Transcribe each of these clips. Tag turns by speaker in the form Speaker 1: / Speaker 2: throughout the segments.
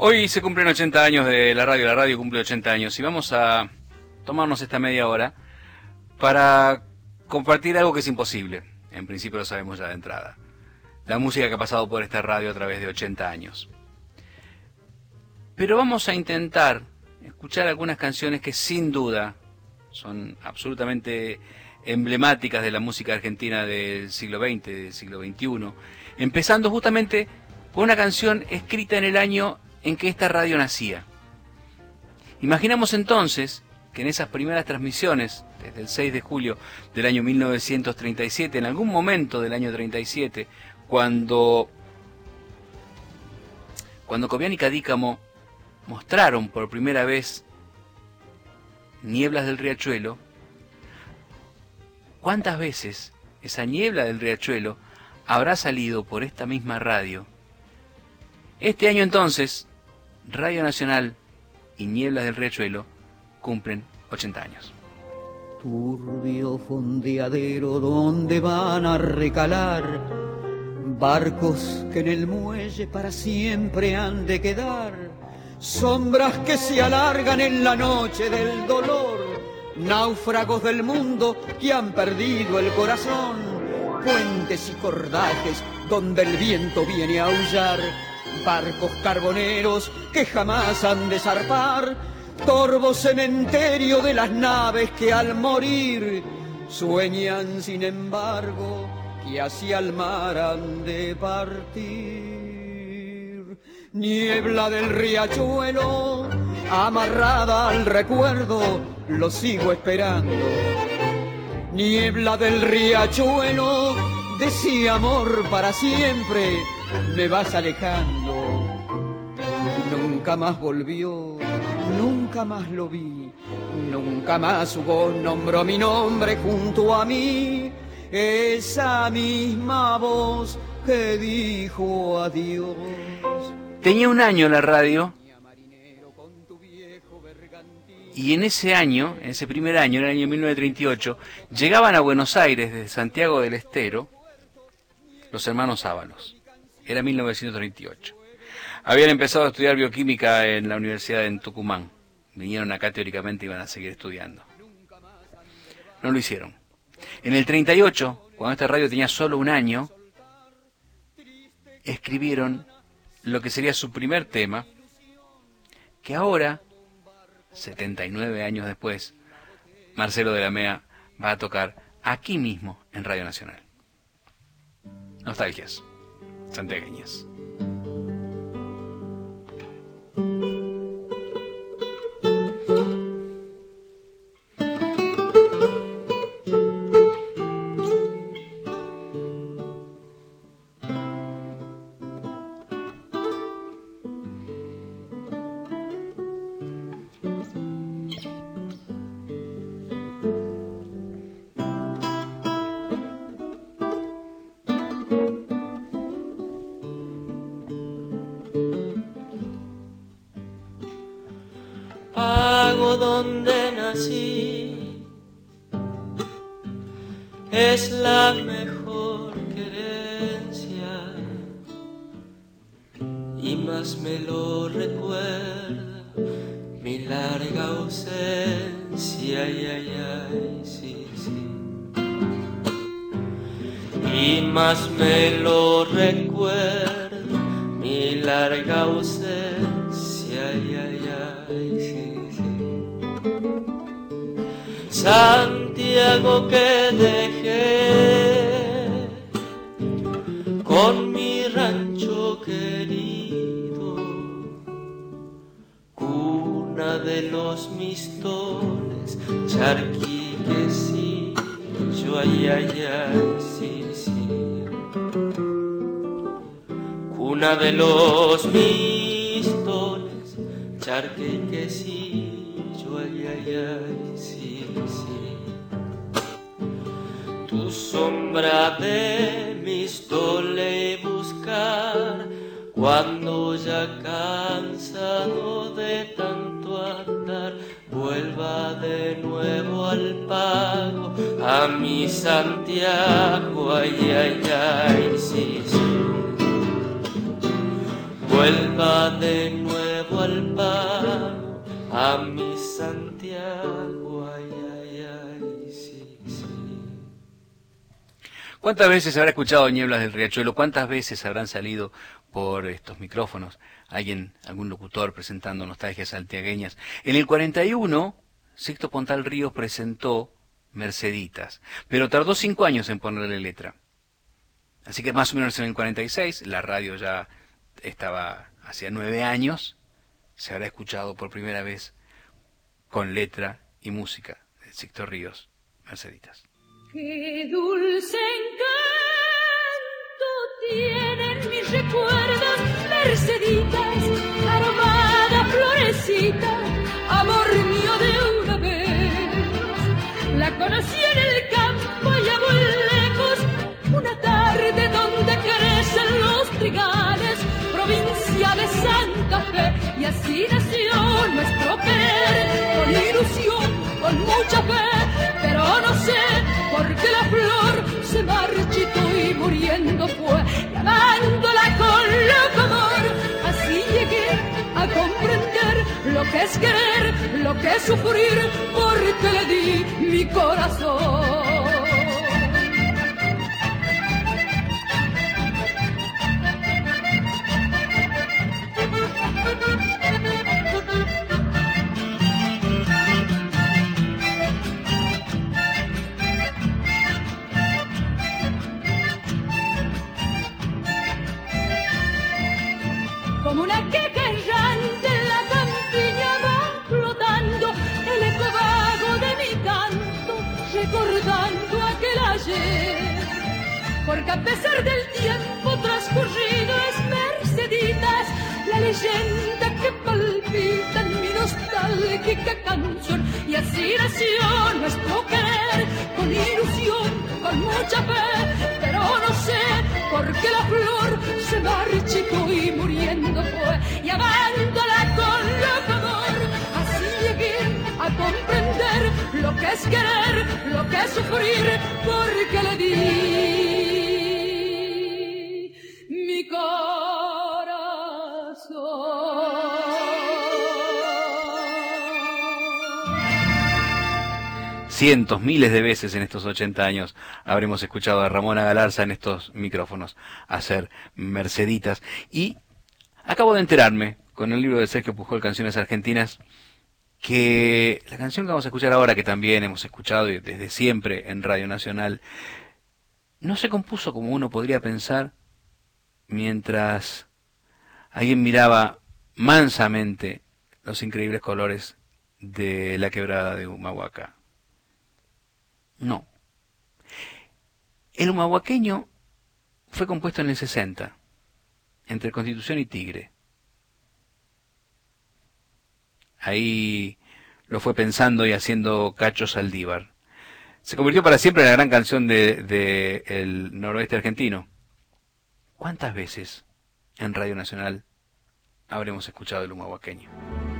Speaker 1: Hoy se cumplen 80 años de la radio cumple 80 años y vamos a tomarnos esta media hora para compartir algo que es imposible. En principio lo sabemos ya de entrada. La música que ha pasado por esta radio a través de 80 años. Pero vamos a intentar escuchar algunas canciones que sin duda son absolutamente emblemáticas de la música argentina del siglo XX, del siglo XXI, empezando justamente con una canción escrita en el año en que esta radio nacía. Imaginamos entonces que en esas primeras transmisiones, desde el 6 de julio del año 1937, en algún momento del año 37, cuando Cobian y Cadícamo mostraron por primera vez Nieblas del Riachuelo, ¿cuántas veces esa niebla del Riachuelo habrá salido por esta misma radio? Este año entonces, Radio Nacional y Nieblas del Riachuelo cumplen 80 años.
Speaker 2: Turbio fondeadero donde van a recalar barcos que en el muelle para siempre han de quedar, sombras que se alargan en la noche del dolor, náufragos del mundo que han perdido el corazón, puentes y cordajes donde el viento viene a aullar, barcos carboneros que jamás han de zarpar, torvo cementerio de las naves que al morir sueñan sin embargo que hacia el mar han de partir. Niebla del riachuelo amarrada al recuerdo, lo sigo esperando. Niebla del riachuelo, de ese amor para siempre me vas alejando. Nunca más volvió, nunca más lo vi, nunca más su voz nombró mi nombre junto a mí, esa misma voz que dijo adiós.
Speaker 1: Tenía un año la radio y en ese año, en ese primer año, en el año 1938, llegaban a Buenos Aires desde Santiago del Estero los hermanos Ábalos. Era 1938. Habían empezado a estudiar bioquímica en la universidad en Tucumán. Vinieron acá teóricamente y iban a seguir estudiando. No lo hicieron. En el 38, cuando esta radio tenía solo un año, escribieron lo que sería su primer tema, que ahora, 79 años después, Marcelo de la Mea va a tocar aquí mismo en Radio Nacional. Nostalgias santiagueñas.
Speaker 3: Donde nací es la mejor querencia y más me lo recuerda mi larga ausencia, ay, ay, ay, sí, sí. Y más me lo recuerda mi larga ausencia, ay, ay, ay, sí. Santiago que dejé con mi rancho querido, cuna de los mistones, charquiquecillo, ay, ay, ay, sí, sí. Cuna de los mistones, charquiquecillo, ay, ay, ay, sí. Tu sombra de mistole buscar cuando ya cansado de tanto andar vuelva de nuevo al pago a mi Santiago, ay, ay, ay, sí, sí. Vuelva de nuevo junto al pan, a mi Santiago, ay, ay, ay, sí, sí.
Speaker 1: ¿Cuántas veces habrá escuchado Nieblas del Riachuelo? ¿Cuántas veces habrán salido por estos micrófonos algún locutor presentando nostalgias santiagueñas? En el 41, Sixto Pontal Ríos presentó Merceditas, pero tardó 5 años en ponerle letra. Así que más o menos en el 46, la radio ya estaba hacía 9 años, se habrá escuchado por primera vez con letra y música de Sixto Ríos, Merceditas.
Speaker 4: Qué dulce encanto tienen mis recuerdos, Merceditas, aromada florecita, amor mío de una vez. La conocí en el campo y a muy lejos, una tarde donde crecen los trigales, provincia de Santa Fe, y así nació nuestro querer, con ilusión, con mucha fe, pero no sé por qué la flor se marchitó y muriendo fue, y amándola con loco amor, así llegué a comprender lo que es querer, lo que es sufrir, porque le di mi corazón. Como una queja errante en la campiña va flotando el eco vago de mi canto, recordando aquel ayer. Porque a pesar del tiempo transcurrido es Merceditas la leyenda que palpita en mi nostálgica canción. Y así nació nuestro querer, con ilusión, con mucha fe, pero no sé por qué la flor se marchitó y muriendo fue, y amándola con loco amor, así llegué a comprender lo que es querer, lo que es sufrir, porque le di mi corazón.
Speaker 1: Cientos, miles de veces en estos 80 años habremos escuchado a Ramona Galarza en estos micrófonos hacer Merceditas. Y acabo de enterarme, con el libro de Sergio Pujol, Canciones Argentinas, que la canción que vamos a escuchar ahora, que también hemos escuchado desde siempre en Radio Nacional, no se compuso como uno podría pensar mientras alguien miraba mansamente los increíbles colores de la quebrada de Humahuaca. No. El humahuaqueño fue compuesto en el 60, entre Constitución y Tigre. Ahí lo fue pensando y haciendo Cacho Saldívar. Se convirtió para siempre en la gran canción de el noroeste argentino. ¿Cuántas veces en Radio Nacional habremos escuchado el humahuaqueño?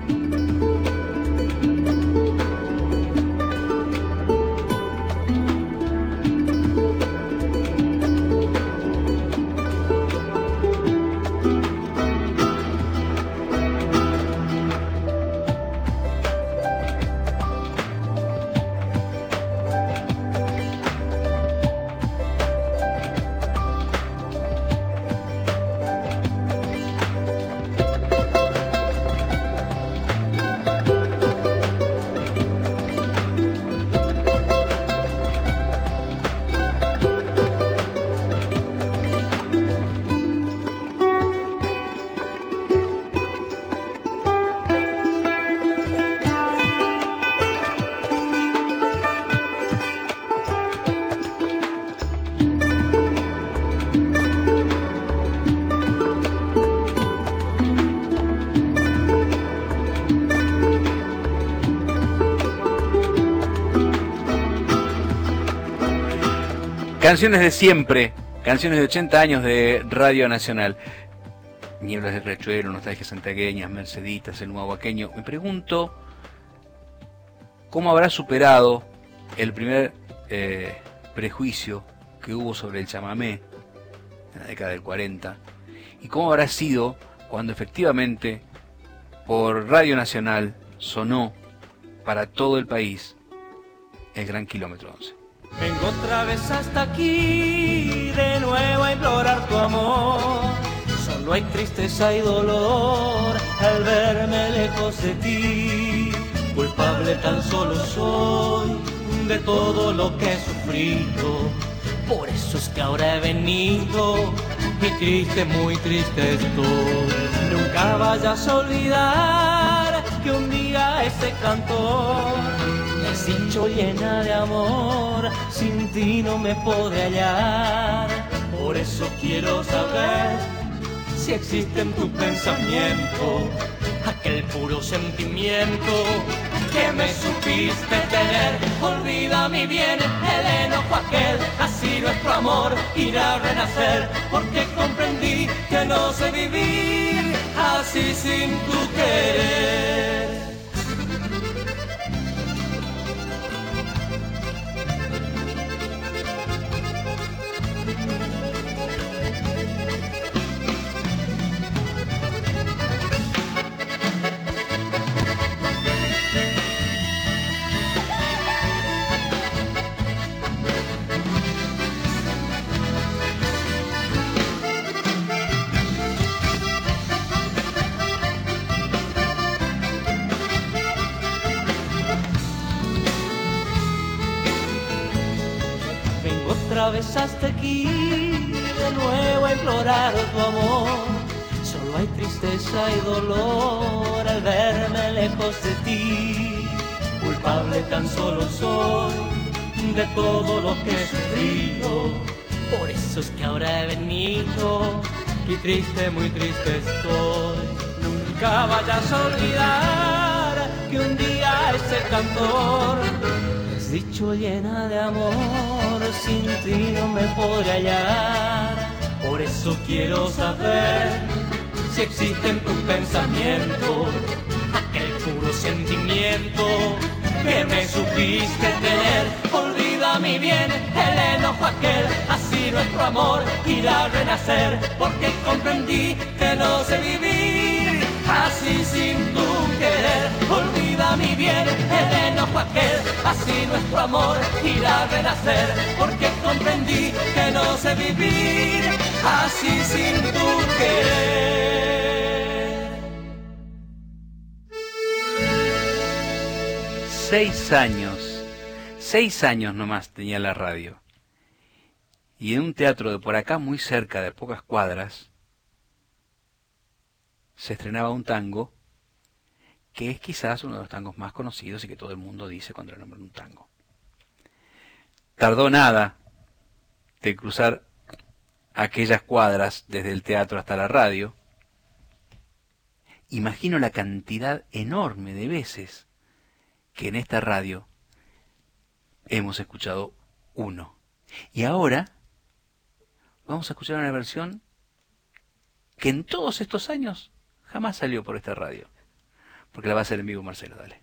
Speaker 1: Canciones de siempre, canciones de 80 años de Radio Nacional. Nieblas del Riachuelo, Nostalgias santiagueñas, Merceditas, el humahuaqueño. Me pregunto cómo habrá superado el primer prejuicio que hubo sobre el chamamé en la década del 40 y cómo habrá sido cuando efectivamente por Radio Nacional sonó para todo el país el Gran Kilómetro 11.
Speaker 3: Vengo otra vez hasta aquí, de nuevo a implorar tu amor. Solo hay tristeza y dolor al verme lejos de ti. Culpable tan solo soy de todo lo que he sufrido. Por eso es que ahora he venido y triste, muy triste estoy. Nunca vayas a olvidar que un día ese cantor me has dicho llena de amor, sin ti no me podré hallar. Por eso quiero saber si existe en tu pensamiento aquel puro sentimiento que me supiste tener. Olvida mi bien, el enojo aquel, así nuestro amor irá a renacer, porque comprendí que no sé vivir así sin tu querer. Otra vez hasta aquí, de nuevo a implorar tu amor. Solo hay tristeza y dolor al verme lejos de ti. Culpable tan solo soy de todo lo que he sufrido. Por eso es que ahora he venido y triste, muy triste estoy. Nunca vayas a olvidar que un día ese cantor has dicho llena de amor, sin ti no me podré hallar. Por eso quiero saber si existe en tu pensamiento aquel puro sentimiento que me supiste tener. Olvida mi bien, el enojo aquel, así nuestro amor irá a renacer, porque comprendí que no sé vivir así sin tu querer. Olvida mi bien, el enojo aquel, así nuestro amor irá a renacer, porque comprendí que no sé vivir así sin tu querer.
Speaker 1: 6 años nomás tenía la radio. Y en un teatro de por acá, muy cerca, de pocas cuadras, se estrenaba un tango que es quizás uno de los tangos más conocidos y que todo el mundo dice cuando le nombran un tango. Tardó nada de cruzar aquellas cuadras desde el teatro hasta la radio. Imagino la cantidad enorme de veces que en esta radio hemos escuchado uno. Y ahora vamos a escuchar una versión que en todos estos años jamás salió por esta radio, porque la va a hacer en vivo Marcelo. Dale.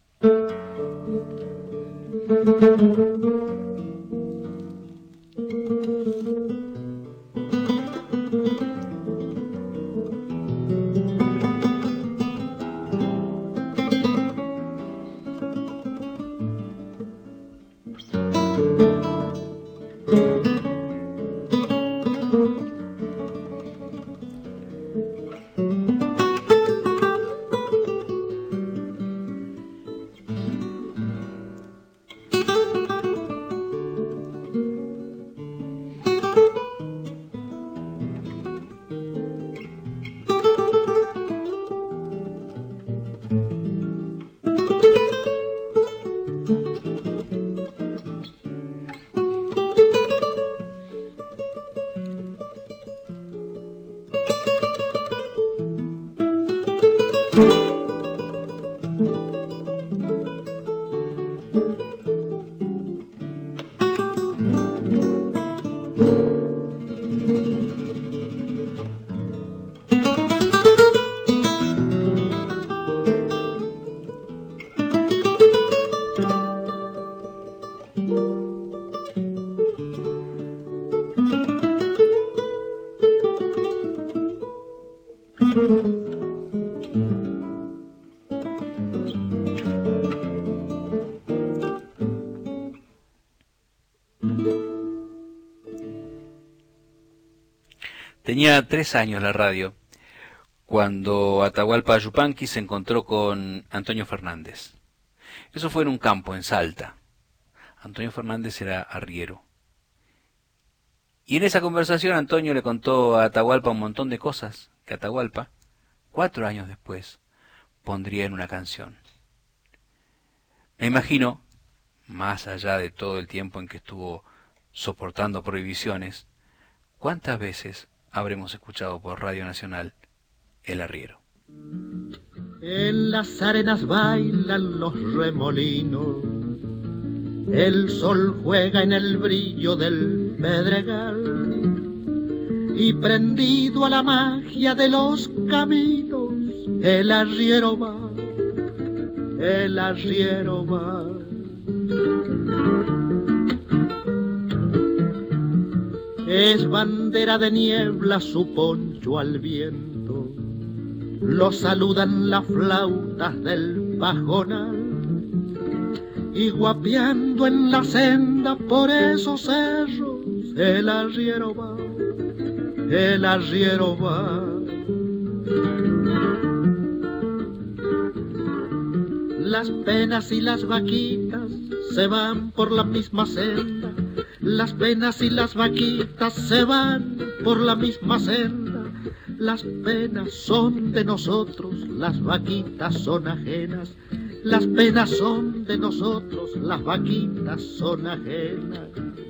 Speaker 1: Tenía 3 años la radio cuando Atahualpa Yupanqui se encontró con Antonio Fernández. Eso fue en un campo, en Salta. Antonio Fernández era arriero. Y en esa conversación Antonio le contó a Atahualpa un montón de cosas que Atahualpa, 4 años después, pondría en una canción. Me imagino, más allá de todo el tiempo en que estuvo soportando prohibiciones, ¿cuántas veces habremos escuchado por Radio Nacional El Arriero?
Speaker 5: En las arenas bailan los remolinos, el sol juega en el brillo del pedregal, y prendido a la magia de los caminos, el arriero va, el arriero va. Es bandera de niebla su poncho al viento, lo saludan las flautas del pajonal, y guapeando en la senda por esos cerros, el arriero va, el arriero va. Las penas y las vaquitas se van por la misma senda, las penas y las vaquitas se van por la misma senda. Las penas son de nosotros, las vaquitas son ajenas. Las penas son de nosotros, las vaquitas son ajenas.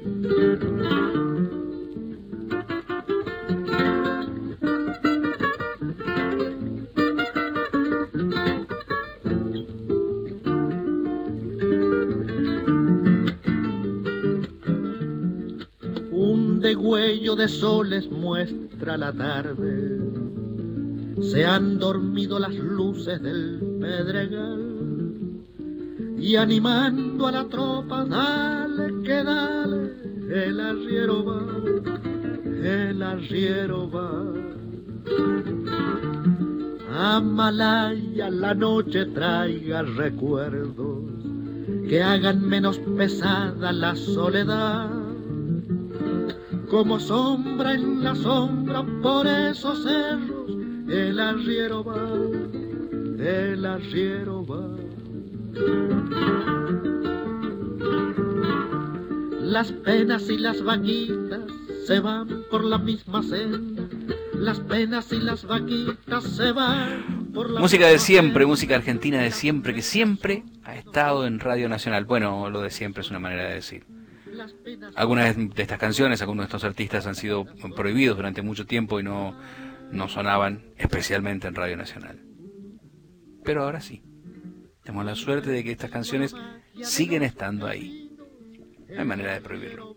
Speaker 5: Un degüello de soles muestra la tarde, se han dormido las luces del pedregal, y animando a la tropa, dale que dale, el arriero va, el arriero va. Amalaya la noche traiga recuerdos que hagan menos pesada la soledad, como sombra en la sombra por esos cerros, el arriero va, el arriero va. Las penas y las vaquitas se van por la misma senda, las penas y las vaquitas se van por la
Speaker 1: música de siempre, música argentina de siempre, que siempre ha estado en Radio Nacional. Bueno, lo de siempre es una manera de decir. Algunas de estas canciones, algunos de estos artistas han sido prohibidos durante mucho tiempo y no sonaban especialmente en Radio Nacional. Pero ahora sí. Tenemos la suerte de que estas canciones siguen estando ahí. No hay manera de prohibirlo.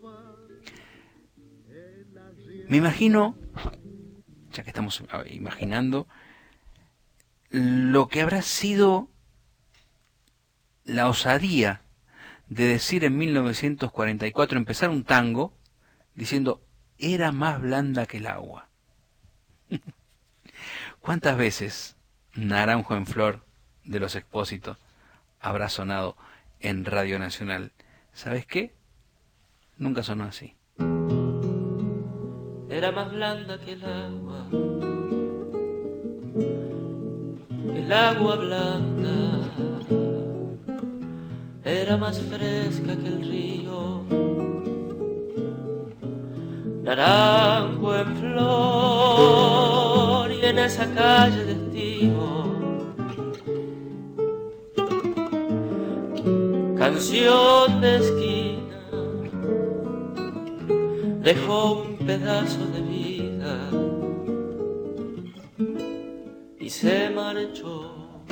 Speaker 1: Me imagino, ya que estamos imaginando, lo que habrá sido la osadía de decir en 1944, empezar un tango diciendo, era más blanda que el agua. ¿Cuántas veces Naranjo en Flor de Los Expósitos habrá sonado en Radio Nacional? ¿Sabes qué? Nunca sonó así.
Speaker 3: Era más blanda que el agua blanda, era más fresca que el río. Naranjo en flor y en esa calle de estío, canción de esquina, dejó un pedazo de vida y se marchó.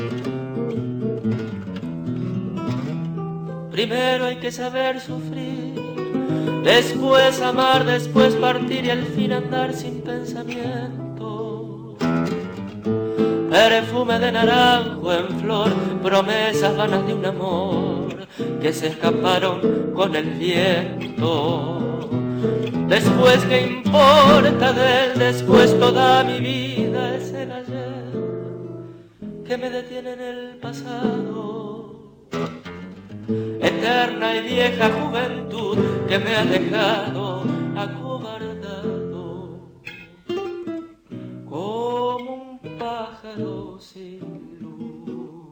Speaker 3: Primero hay que saber sufrir, después amar, después partir y al fin andar sin pensamiento. Perfume de naranjo en flor, promesas vanas de un amor que se escaparon con el viento. Después, ¿qué importa del después? Toda mi vida es el ayer que me detiene en el pasado. Eterna y vieja juventud que me ha dejado acobardado. faro sin luz.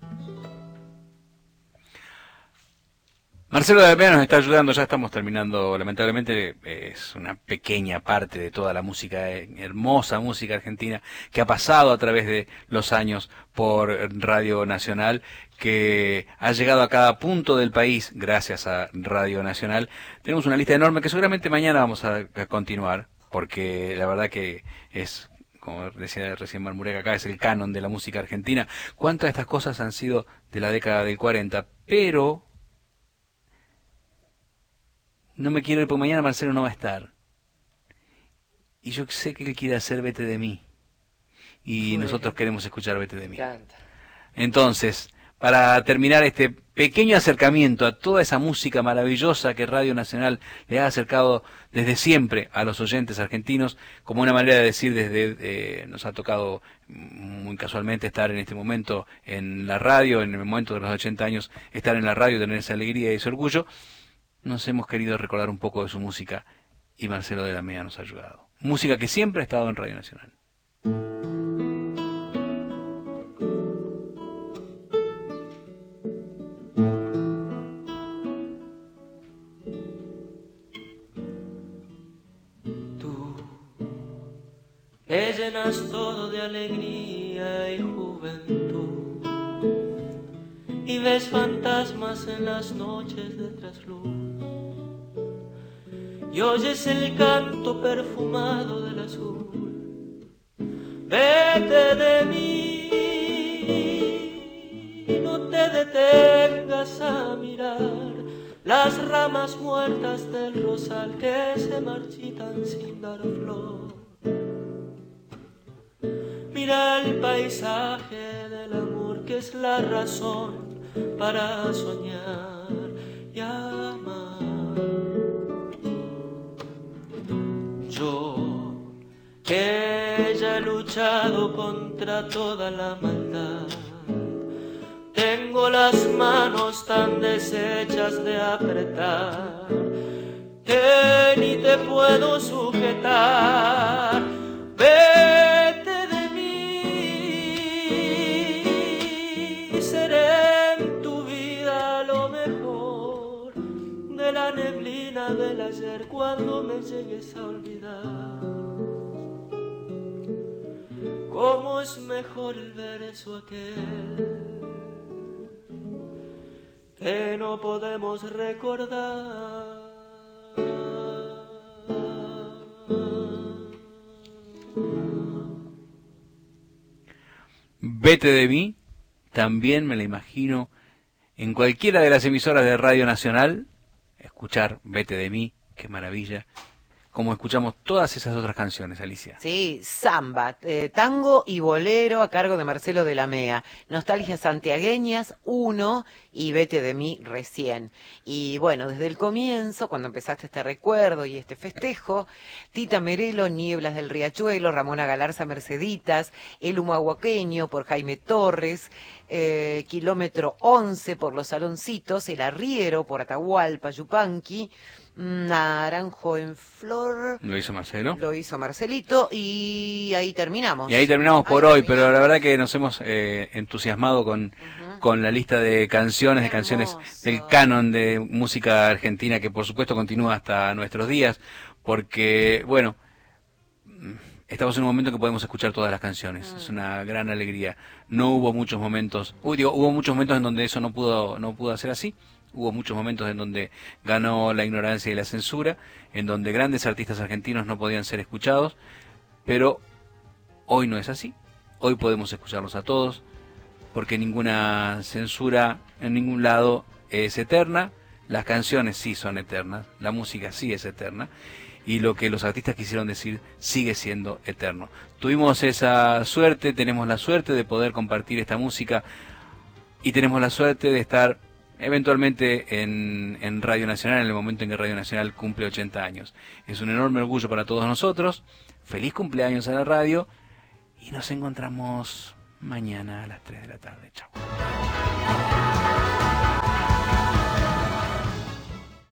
Speaker 1: Marcelo de la Mea nos está ayudando, ya estamos terminando, lamentablemente es una pequeña parte de toda la música, hermosa música argentina que ha pasado a través de los años por Radio Nacional, que ha llegado a cada punto del país gracias a Radio Nacional. Tenemos una lista enorme que seguramente mañana vamos a continuar, porque la verdad que es, como decía recién Marmurek acá, es el canon de la música argentina. ¿Cuántas de estas cosas han sido de la década del 40? Pero no me quiero ir porque mañana Marcelo no va a estar. Y yo sé que él quiere hacer Vete de mí. Y nosotros queremos escuchar Vete de mí. Entonces, para terminar este pequeño acercamiento a toda esa música maravillosa que Radio Nacional le ha acercado desde siempre a los oyentes argentinos, como una manera de decir, nos ha tocado muy casualmente estar en este momento en la radio, en el momento de los 80 años, estar en la radio, tener esa alegría y ese orgullo. Nos hemos querido recordar un poco de su música y Marcelo de la Mea nos ha ayudado. Música que siempre ha estado en Radio Nacional.
Speaker 3: Tú le llenas todo de alegría y juventud y ves fantasmas en las noches de trasluz. Y oyes el canto perfumado del azul. Vete de mí, no te detengas a mirar las ramas muertas del rosal que se marchitan sin dar flor. Mira el paisaje del amor que es la razón para soñar y amar. Yo, que ya he luchado contra toda la maldad, tengo las manos tan deshechas de apretar que ni te puedo sujetar. Vete de mí, seré en tu vida lo mejor de la neblina del ayer cuando me llegues a olvidar. Cómo es mejor el verso aquel que no podemos recordar.
Speaker 1: Vete de mí, también me la imagino en cualquiera de las emisoras de Radio Nacional, escuchar Vete de mí, qué maravilla, como escuchamos todas esas otras canciones, Alicia.
Speaker 6: Sí, samba, tango y bolero a cargo de Marcelo de la Mea, Nostalgias santiagueñas 1 y Vete de mí recién. Y bueno, desde el comienzo, cuando empezaste este recuerdo y este festejo, Tita Merelo, Nieblas del Riachuelo, Ramona Galarza, Merceditas, El Humahuaqueño por Jaime Torres, Kilómetro 11 por Los Saloncitos, El Arriero por Atahualpa Yupanqui, Naranjo en Flor.
Speaker 1: Lo hizo Marcelo.
Speaker 6: Lo hizo Marcelito y ahí terminamos.
Speaker 1: Y ahí terminamos por hoy, pero la verdad que nos hemos entusiasmado con la lista de canciones, del canon de música argentina que por supuesto continúa hasta nuestros días, porque bueno, estamos en un momento que podemos escuchar todas las canciones, es una gran alegría. No hubo muchos momentos, hubo muchos momentos en donde eso no pudo ser así. Hubo muchos momentos en donde ganó la ignorancia y la censura, en donde grandes artistas argentinos no podían ser escuchados, pero hoy no es así. Hoy podemos escucharlos a todos, porque ninguna censura en ningún lado es eterna. Las canciones sí son eternas, la música sí es eterna, y lo que los artistas quisieron decir sigue siendo eterno. Tuvimos esa suerte, tenemos la suerte de poder compartir esta música, y tenemos la suerte de estar eventualmente en Radio Nacional, en el momento en que Radio Nacional cumple 80 años. Es un enorme orgullo para todos nosotros. Feliz cumpleaños a la radio y nos encontramos mañana a las 3 de la tarde. Chao.